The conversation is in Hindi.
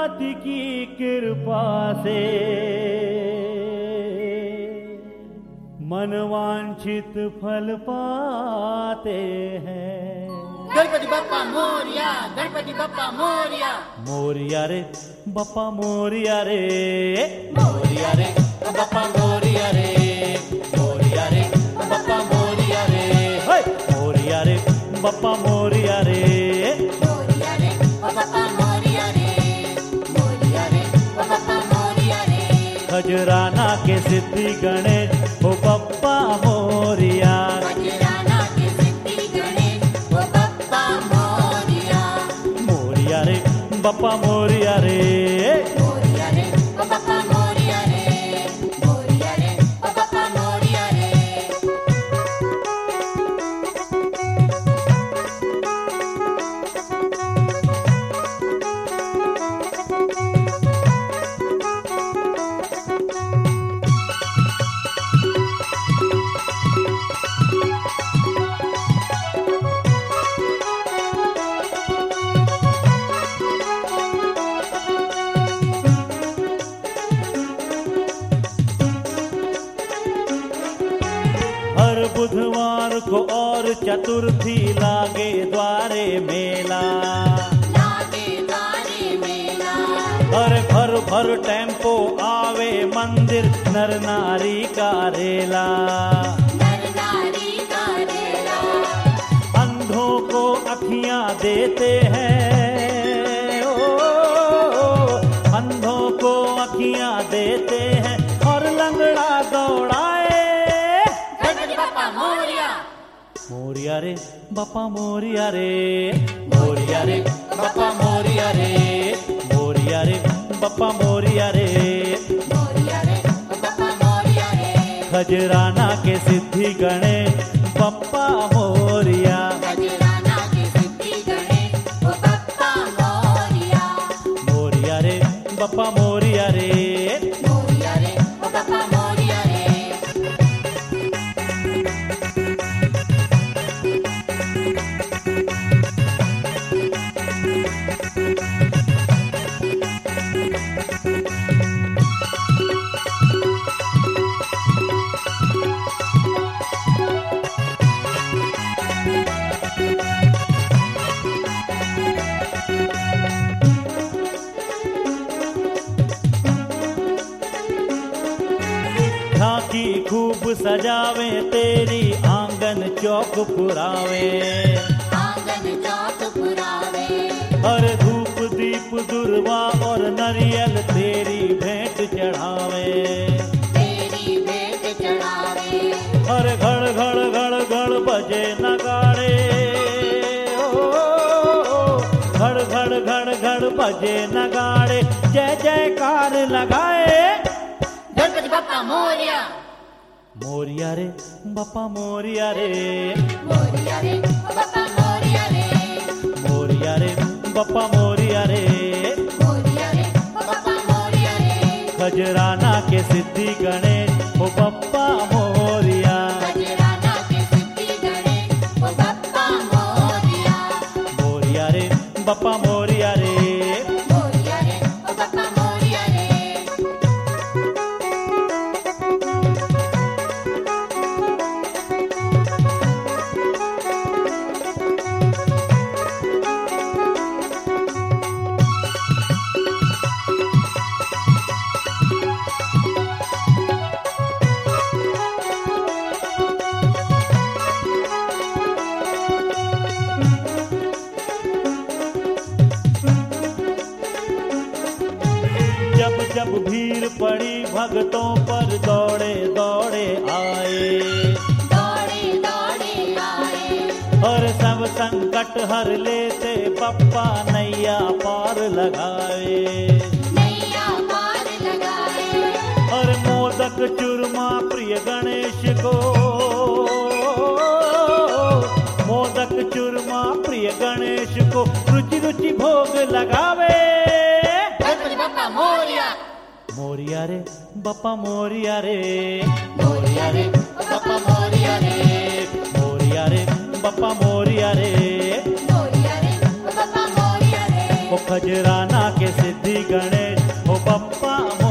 गणपति की कृपा से मनवांछित फल पाते हैं। गणपति बप्पा मोरिया, गणपति बप्पा मोरिया। मोरिया रे बप्पा मोरिया रे, मोरिया रे बप्पा मोरिया रे, मोरिया रे बप्पा मोरिया रे, मोरिया रे बप्पा मोरिया रे, मोरिया रे बप्पा मोरिया रे, मोरिया रे बप्पा मोरिया रे। खजराना के सिद्धि गणेश हो बप्पा मोरिया, खजराना के सिद्धि गणेश हो बप्पा मोरिया। मोरिया रे बप्पा मोरिया रे, मोरिया रे बप्पा मोरिया रे, मोरिया रे बप्पा मोरिया रे। हर बुधवार को और चतुर्थी लागे द्वारे मेला, लागे द्वारे मेला। हर भर भर टेम्पो आवे मंदिर नर नारी का रेला, नर नारी का रेला। अंधों को अखियां देते हैं, अंधों को अखियां देते हैं और लंगड़ा दौड़ाए। गणपति बप्पा मोरिया, मोरिया रे बप्पा मोरिया रे, मोरिया रे बप्पा मोरिया रे, मोरिया रे बप्पा मोरिया रे, मोरिया रे बप्पा मोरिया रे। खजराना के सिद्धि गणेश बप्पा मोरिया, खजराना के सिद्धि गणेश हो बप्पा मोरिया। मोरिया रे बप्पा मोरिया रे, मोरिया रे बप्पा मोरिया रे। झांकी खूब सजावे तेरी आंगन चौक पुरावे, आंगन चौक पुरावे। हर धूप दीप दुर्वा और नरियल तेरी भेंट चढ़ावे, तेरी भेंट चढ़ावे। हर घड़ घड़ घड़ घड़ बजे नगाड़े, घड़ घड़ घड़ घड़ बजे नगाड़े, जय जयकार लगाए। गणपति बप्पा मोरिया, मोरिया रे बप्पा मोरिया रे, मोरिया रे बप्पा मोरिया रे, मोरिया रे बप्पा मोरिया रे, मोरिया रे बप्पा मोरिया रे। खजराना के सिद्धि गणेश हो बप्पा मोरिया, खजराना के सिद्धि गणेश हो बप्पा मोरिया। मोरिया रे बप्पा मोरिया रे, मोरिया रे बप्पा मोरिया रे। जब जब भीड़ पड़ी भक्तों पर दौड़े दौड़े आए, दौड़े दौड़े आए। और सब संकट हर लेते बप्पा नैया पार लगाए, नैया पार लगाए। और मोदक चूरमा प्रिय गणेश को, मोदक चूरमा प्रिय गणेश को रुचि रुचि भोग लगावे। गणपति बप्पा मोरिया, मोरिया रे बप्पा मोरिया रे, मोरिया रे बप्पा मोरिया रे, मोरिया रे बप्पा मोरिया रे, मोरिया रे बप्पा मोरिया रे। ओ खजराना के सिद्धि गणेश, हो बप्पा